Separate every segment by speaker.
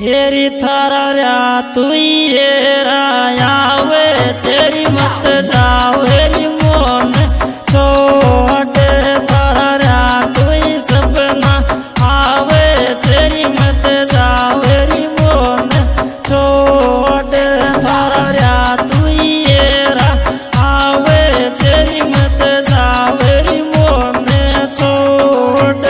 Speaker 1: हेरी थारा रा तू ये रायावे तेरी मत जाओ हेरी मोन छोट थारा रा तू सपना आवे तेरी मत जाओ हेरी मोन छोट थारा रा तू ये आवे तेरी मत जाओ हेरी मोन छोट।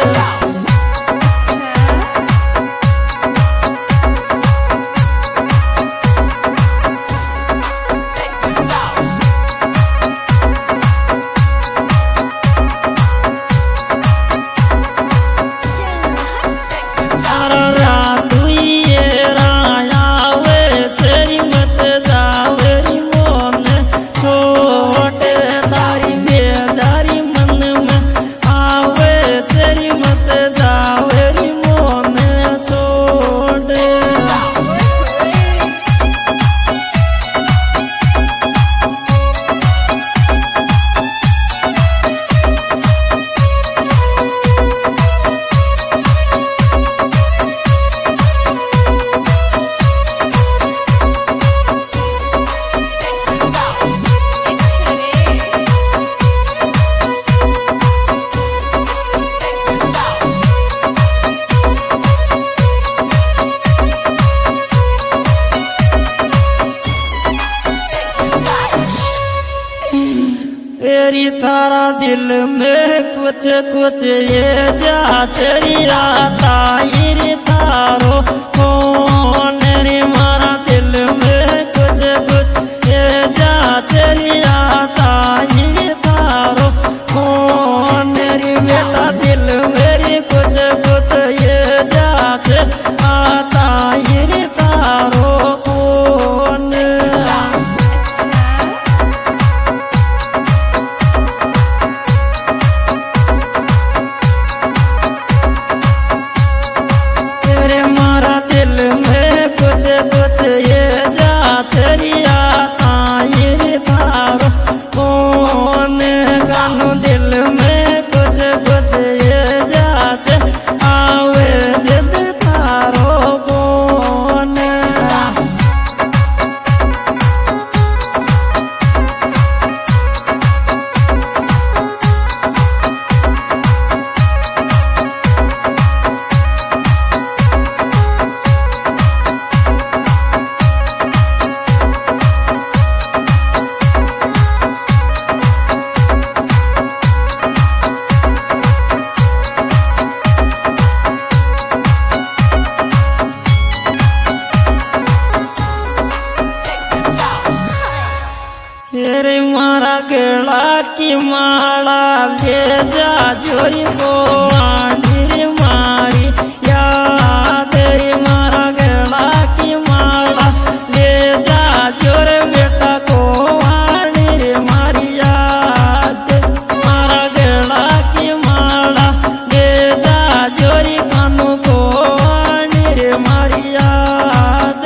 Speaker 1: तेरी थारा दिल में कुछ कुछ ये जा तेरी आता रे थारो कौन रे मारा दिल में कुछ कुछ ये जा तेरी आता रे थारो कौन रे बेटा दिल मेरी कुछ कुछ ये जा आता रे थारो कौन। दिल में कुछ कुछ ये जा छरिया तायर थारो कौन गानो दिल में कुछ कुछ ये जा आवे जिद थारो कौन। तेरे मारा गला की माला ले जा जोरी को आंधी मारी याद रे मारा गला की माला ले जा जोर बेटा को आंधी मारी याद मारा गला की माला ले जा जोरी कानू को आंधी मारी याद।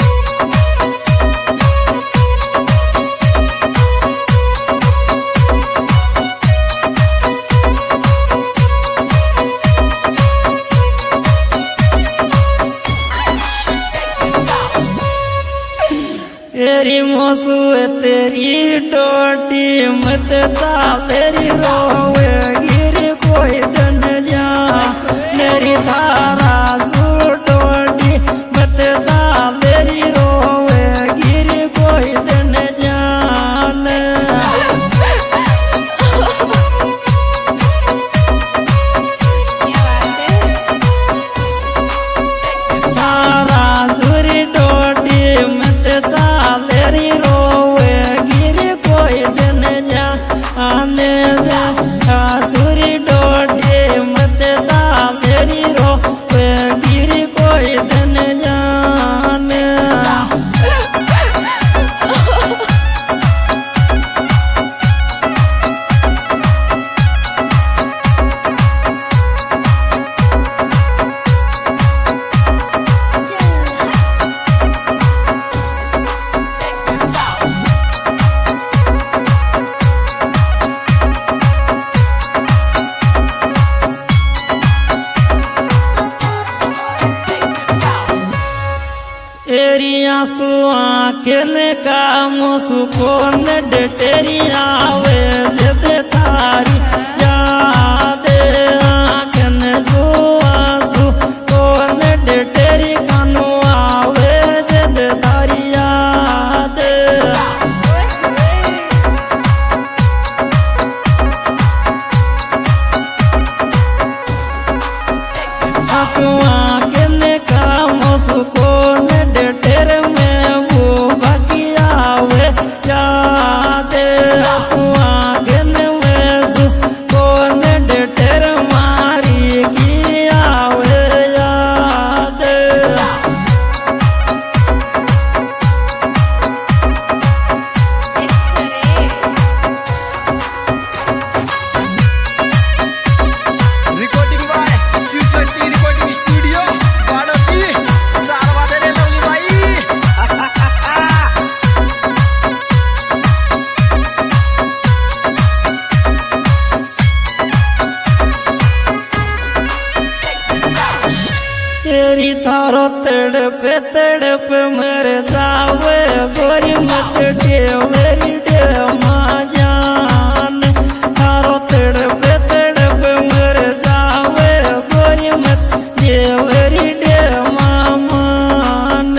Speaker 1: तेरी मोसू तेरी डोटी मत चाल तेरी रोवे गिरी कोई दन जा मेरी धारा सू डोटी मत चाल तेरी रोवे गिरी कोई दन जान। धारा सूरी डोटी मत चाल तेरी रोवे गिरी कोई दिन जा आने जा सूरी डोटी मत चाल तेरी रोवे आंसू आंखें का सुकून डेटेरी आवे जब तारी याद आंखें सो आंसू कौन डेटेरी कानू आवे जब तारी याद आंसू आंखें का सुकून डेटेर में वो बाकी आवे याद आंसू आंखें में सुकून डेटेर मारी की आवे याद
Speaker 2: recording by Shivshakti recording studio वाडोती सारवादरे लवली बाई
Speaker 1: तेरी तारो तड़प मर जावे गोरी मत मेरी माँ जान तारो तड़प मर जावे गोरी मत मेरी माँ मान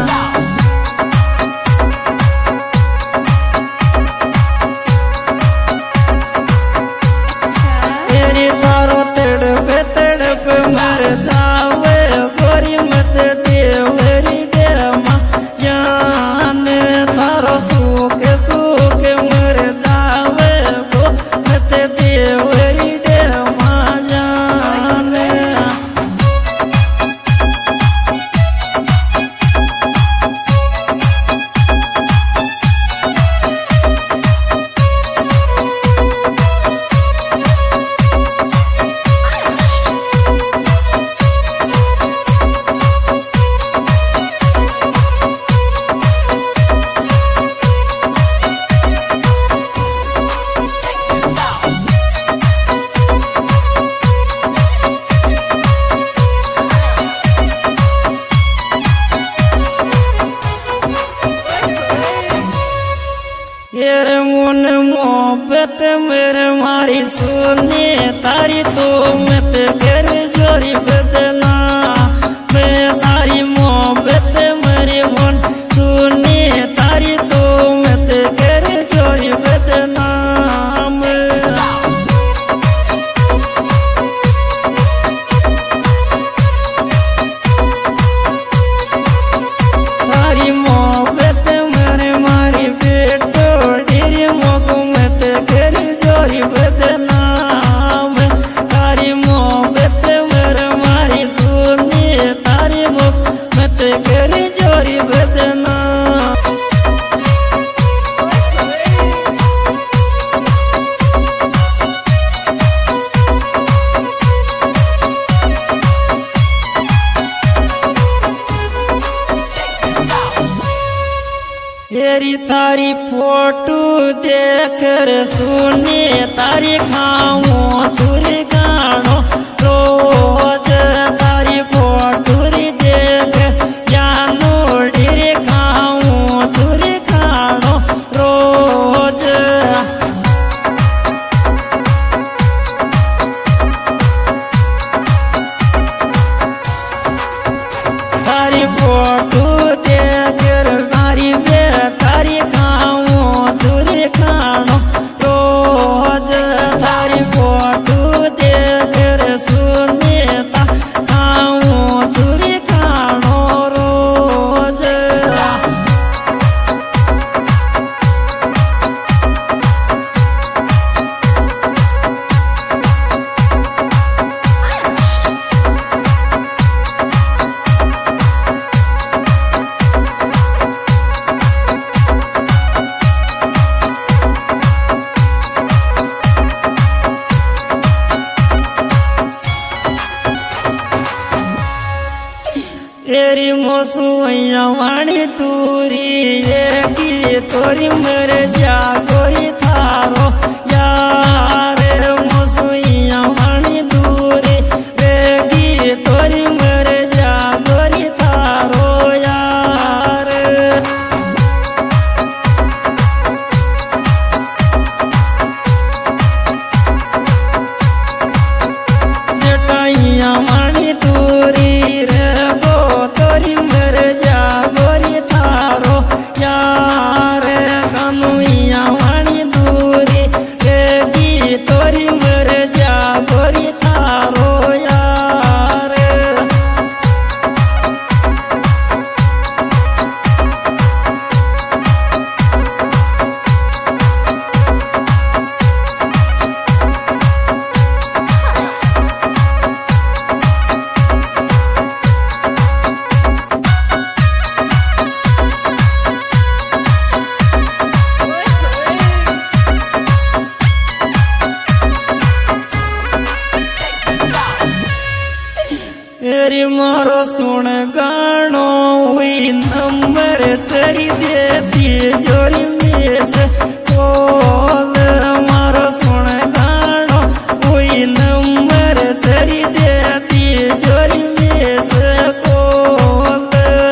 Speaker 1: तेरी तारो तड़प मर जावे गोरी मत देवरी डेमा जान तारो सुख मर जावे गो मत देवरी डेमा जान येरे मुन मोहब्बत मेरे मारी सुने तारी तो मत कर जोरी बदना मैं तारी मोहब्बत मेरे मन सुने तारी तो मत कर जोरी बदना तारी मोहब्बत मेरे मारी बेटो डेरी मोहब्बत कर जोरी बदनाम तारी मोहब्बत मेरे मारी सुनी तारी मोहब्बत कर जोरी बदनाम तेरी तारी फोटो देखकर सुने तारी खाऊं चुरी गानो रोज तारी फोटो देख जानो डेरे खाऊं चुरी खानो रोज तारी फोटो देखकर मारी तारी खाऊं चुरी खानो रोज तारी फोटो देखकर सुने खाऊं चुरी खानो रोज तेरी मोसुइया वाणी दूरी ये की तोरी मर जा गोरी थारो यार मोसुइया वाणी दूरी रेगी तोरी मर जा गोरी थारो यार मारो सुन गानो हुई नंबर चरी देती जोरी में से कोल मारो सुन गानो हुई नंबर चरी देती जोरी में से कोल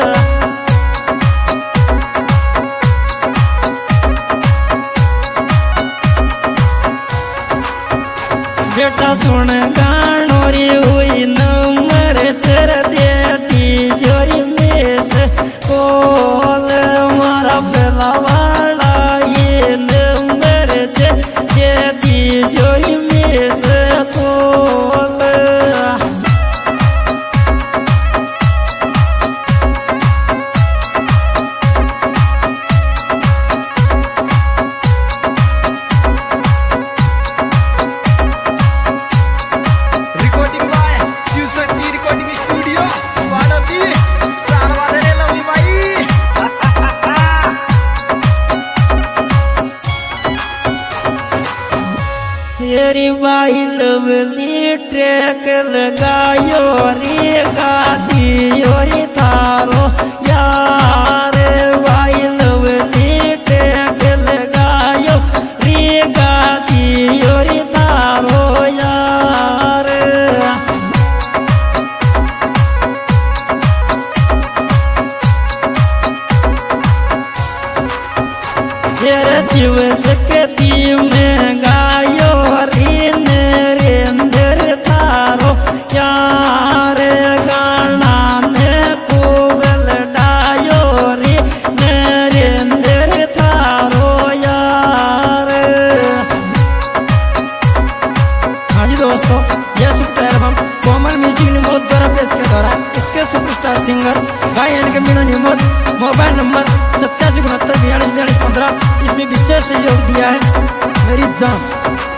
Speaker 1: बेटा सुन गानो रे हुई नंबर चर देती जोरी में से कोल मारा बेला वाला ये नंबर चर देती जोरी में से कोल
Speaker 2: Recording by Shivshakti Recording Studio, Banati, Sarvadare Lovely Bhai.
Speaker 1: तेरी बाई लवली ट्रैक लगायो रे गादी रे थारो यार बाई लवली ट्रैक लगायो रे गादी रे थारो यार तेरे शिव शक्ति में गायो रे नरेंद्र थारो यार गाना ने कोवल डायो रे नरेंद्र थारो यार। हाँ जी दोस्तों, यह सुपर एल्बम कोमल म्यूजिक निमोद द्वारा पेश किया जा रहा है। इसके सुपरस्टार सिंगर गायन के मीना निमोद, मोबाइल नंबर 87 69 42 42 15। इसमें विशेष सहयोग दिया है मेरी जान।